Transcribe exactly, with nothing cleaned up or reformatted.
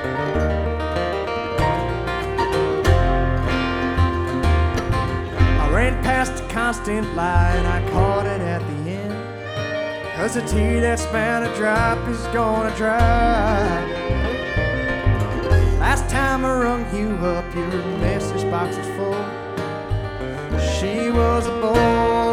I ran past a constant lie and I caught it at the end. 'Cause the tea that's bound to drop is gonna drop. Last time I rung you up, your message box was full. She was a boy